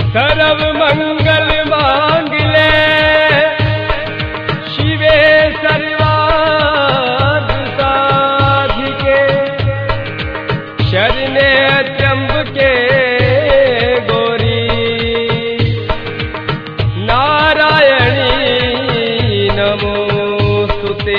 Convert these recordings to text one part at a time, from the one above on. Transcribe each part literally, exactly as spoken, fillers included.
सर्व मंगल मांगले शिवे सर्वार्थ साधिके शरणे त्र्यंबके गौरी नारायणी नमोस्तुते।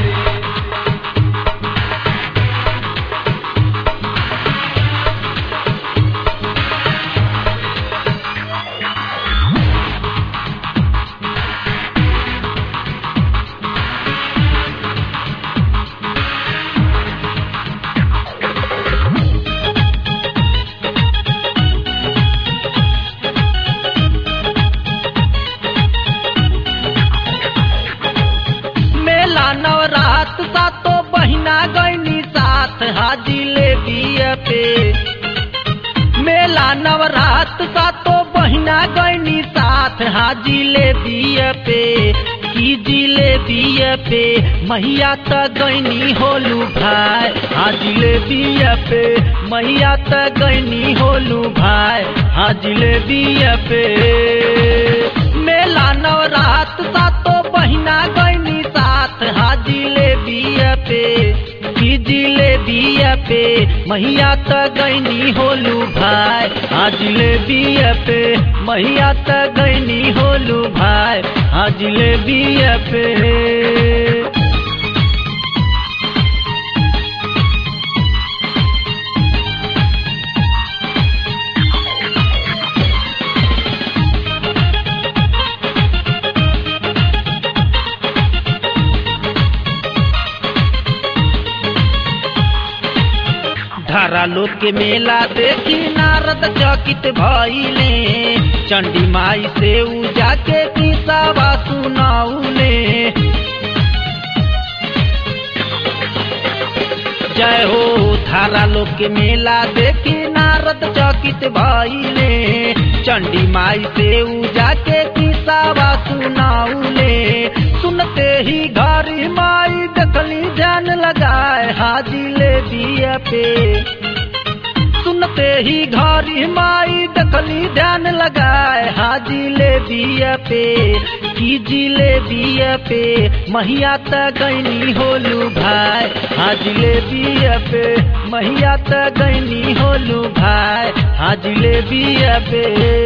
नवरात सातो बहिना गईनी साथ हाजी ले दिया पे। मेला नवरात सातो बहिना गईनी साथ हाजी ले दिया पे। की जी ले दिया पे मैया त गईनी होलू भाई हाजी ले दिया पे। मैया त गईनी होलू भाई हाजी ले दिया पे। मेला नवरात सातो बहिना गईनी साथ हाजी ले दिया पे। कीजी ले दिया पे मैया त गईनी होलू भाई हाजी ले दिया पे। मैया त गईनी होलू भाई हाजी ले दिया पे। धारा लोक के मेला देखी नारद चकित भइले। चंडी माई से उजा के किस्सा सुनाउले। जय हो धारा लोक के मेला देखी नारद चकित भइले। चंडी माई से उजा के किस्सा सुनाउले। सुनते ही घरी माई देखली ध्यान लगाए हाजी ले दिया पे। सुनते ही घरी माई देखली ध्यान लगाए हाजी ले दिया पे। कीजी ले दिया पे मैया त गईनी होलू भाई हाजी ले दिया पे। मैया त गईनी होलू भाई हाजी ले दिया पे।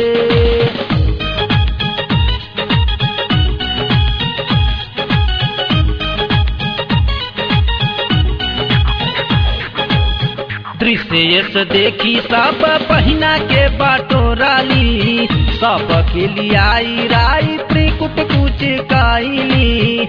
दृश्य देखी सब बहिना के बाटोराली। सब के लियाई राई त्रिकुट कुछ काइली।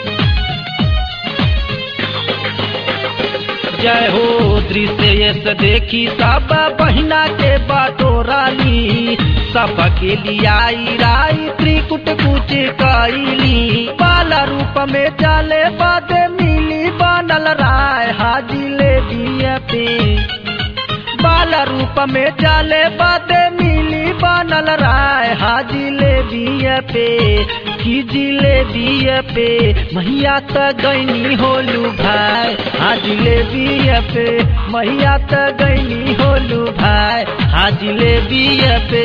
जय हो दृश्य देखी सब बहिना के बाटोराली। सब के लियाई राई त्रिकुट कुछ काइली। बाल रूप में चले बादे मिली बनल राय हाजी ले दिया पे। बाल रूप में चले बादे मिली बनल राय हाजी ले दिया पे। कीजी ले दिया पे मैया त गईनी होलू भाई हाजी ले दिया पे। मैया त गईनी होलू भाई हाजी ले दिया पे।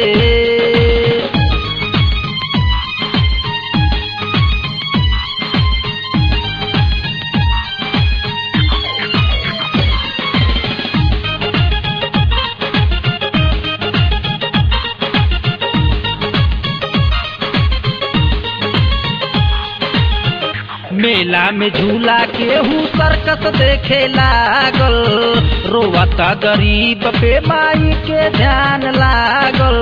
मेला में झूला केहू सर्कस देखे लागल। रोवता गरीब पे माई के ध्यान लागल।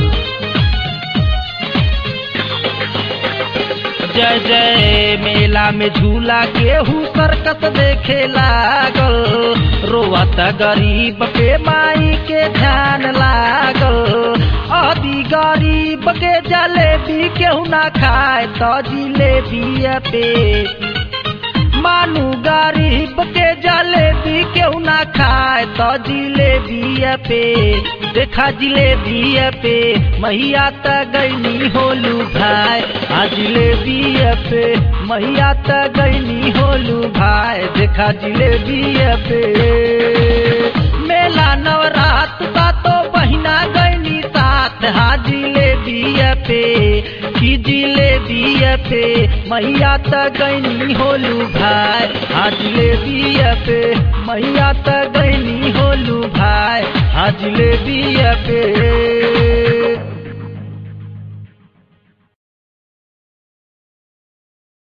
जय जय मेला में झूला केहू सर्कस देखे लागल। रोवता गरीब पे माई के ध्यान लागल। आदि गरीब के जलेबी केहू ना खाए तो जिलेबी पे। मानू गरीब के जलेबी केहू ना खाए तो जिलेबी पे। देखा जिलेबी पे मैया त गईनी होलू भाई आ जिलेबी पे। मैया त गईनी होलू भाई देखा जिलेबी पे। मेला नवरात का तो बहिना गईनी साथ हाजिले पे कि जिलेबिया पे मैया त गैनी होलू भाई, हाँ जिलेबिया पे मैया त गैनी होलू भाई, हाँ जिलेबिया पे।